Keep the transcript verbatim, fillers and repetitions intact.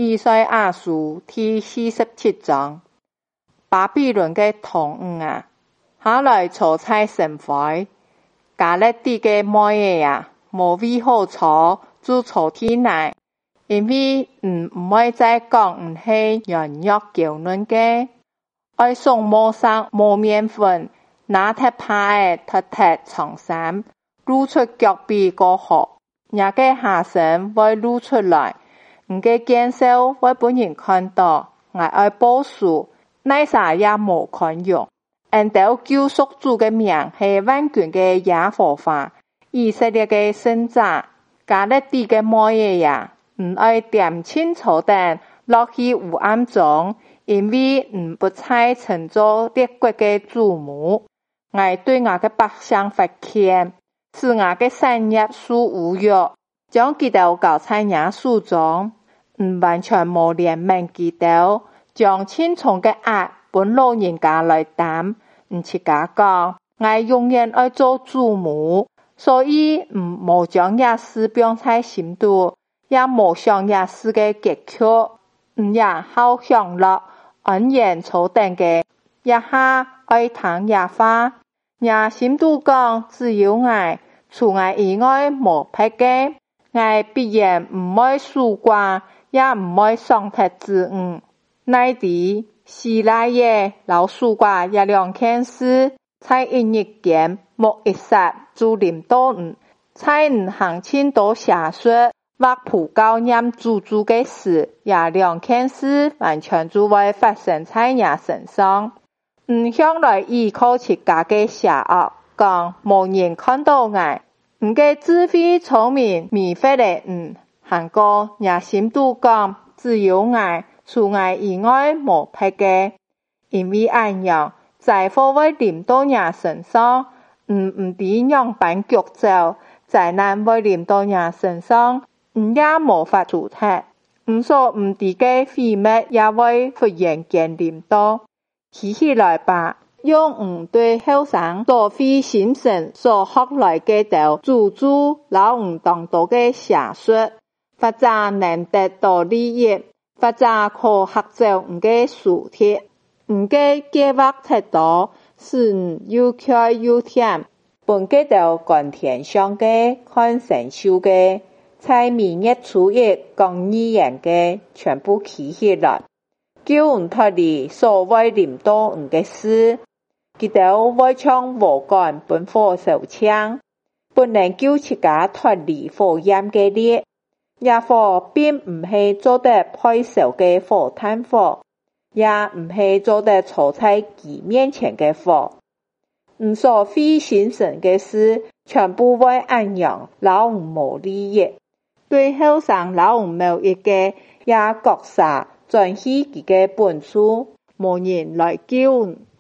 以賽亞書第四十七章，巴比倫嘅同伍啊，下來坐在神會，加勒底嘅摩耶啊，無位好坐，就坐天內，因為唔唔會再講唔係軟弱嬌嫩嘅，愛送抹上無面粉，拿鐵派特特長衫，露出腳臂過河，也嘅下身會露出來。唔嘅見笑會本人看到，我愛報數，乃啥也無看用。按照救贖主嘅名係萬軍嘅耶和華，以色列嘅聖者，加勒底嘅摩耶呀，唔愛點清楚等落去烏暗中，因為唔不猜稱作列國嘅主母，我對我嘅百姓發歉，使我嘅產業受侮辱。將基督交在耶穌中，唔完全無憐憫基督，將千重嘅壓本老人家來擔，唔似假講，我永遠愛做主母，所以唔無將耶穌放在心度，也無想耶穌嘅結局，唔也好享樂，安然坐定嘅，一下愛聽耶話，也心度講只有我，除我以外無別嘅。我必然唔會輸掛，也唔會喪失自我。乃啲希拉耶老輸掛一兩件事，在一日間莫一剎就臨到唔，在唔行千多下說或普告念主主嘅事，也兩件事完全就會發生在也身上。唔向來依靠自家嘅邪惡，講無人看到我。唔嘅智慧聰明迷惑的唔，韓國也心度講只有我，除我以外無別嘅，因為安樣災禍會臨到也身上，唔唔啲樣板腳走，災難會臨到也身上，唔也無法阻擋，唔所唔啲嘅毀滅也會忽然間臨到，起起來吧。用唔對後生多費心神所學來嘅道，主主老唔當道嘅邪說，或者能得到利益，或者可學走唔嘅事體，唔嘅計劃太多，使唔又快又甜，本嘅道講天上嘅，看神秀嘅，在明月初一講語言嘅，全部起起來，叫唔脫離所謂臨到唔嘅事。基督會將禍幹本火手槍，不能叫自家脫離火焰嘅烈，也火並唔係做得配受嘅火炭火，也唔係做得坐在其面前嘅火。唔所費心神嘅事，全部會安樣，老唔無利益。對後生老唔冇益嘅，也各撒轉去佢嘅本處，無人來救。